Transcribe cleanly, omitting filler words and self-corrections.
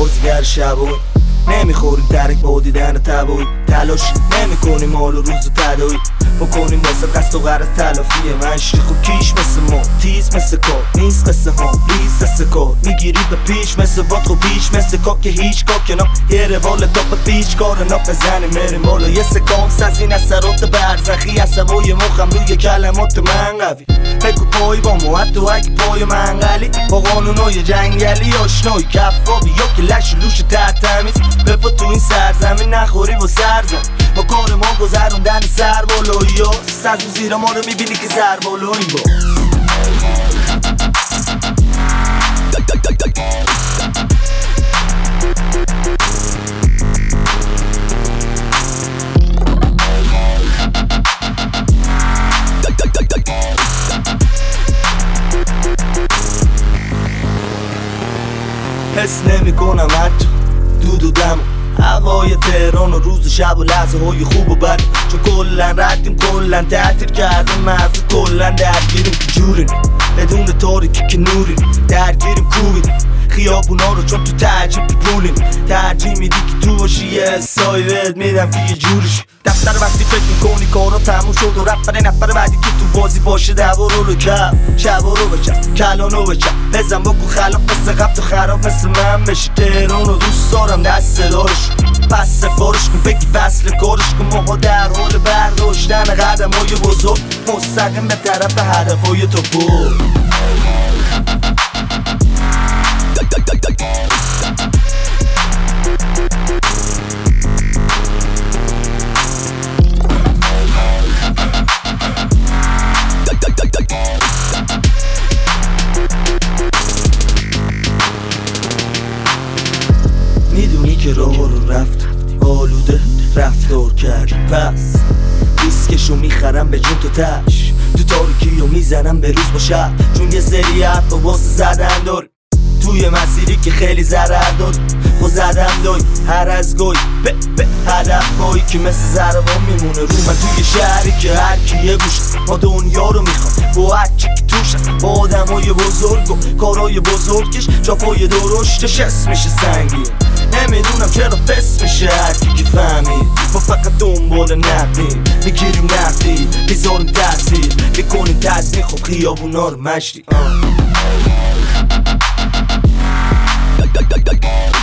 بازیگر شبوی نمیخوریم درک با دیدن تبوی تلاش نمیکنیم مال و روز و تدایی بکنیم واسه قصد و غرض تلافیه من شیخ و کیش مثل ما تیز مثل کار نیست قصه ها ریز دست کار میگیری به پیش مثل باد خو بیش مثل کار که هیچ کار کنم یه روال تا به پیچ کار نا بزنیم مریم بالا یه سکانس از این اثرات برزخی عصبای مخم روی کلمات من قوی فکر پای با مو حتی اگه پای من غلی با قانونای جنگلی آشنایی کفابی یا که لش لوش تحت تمیز بپا تو این سرزمین نخوری و سرزم با کار ما گذروندن سر بالایی ها سر و زیرا ما رو میبینی که سر بالایی با حس نمی کنم حتی دود و دم هوای تهران و روز و شب و لحظه های خوب و بد چون کلن ردیم کلن تعطیل کردیم مغز کلن درگیریم که جوریم بدون تاریکی که نوریم درگیریم کوبیم خیابونا رو چون تو تعجیب پولیم ترجیح میدی که تو باشی یه حسایی بهت میدم که یه جورش دفتر وقتی فکر میکنی کارا تموم شد و رفت برای نفر بعدی که تو بازی باشه دوا رو کف شبا رو بچم کلانو بچم بزن بکن خلاف مثل قبل تو خراب مثل من بشی تهران رو دوست دارم دست دارش پس سفارش کن بگی فصل کارش کن ماها در حال برداشتن قدم های بزرگ مستقیم به طرف هدف های تو بود میدونی که راه رو رفت آلوده رفتار کردی پس ریسکشو میخرم به جون تو تش تو تاریکی رو میزنم به روز با شب چون یه سری حرف و واسه زدن داری توی مسیری که خیلی ضرر داری خود زدم داری هر از گاهی به هدف هایی که مثل ضربان میمونه رو من توی شهری که هر کی یه گوش ما دنیا رو میخوام با هر چی که توش هست با آدم های بزرگ و کارهای بزرگش جاپای درشتش حس میشه سنگین نمیدونم چرا فس میشه هرکی که فهمید ما فقط دنبال نقدیم میگیریم نقدی میذاریم تاثیر میکنیم تزمین خب خیابونا رو مشتی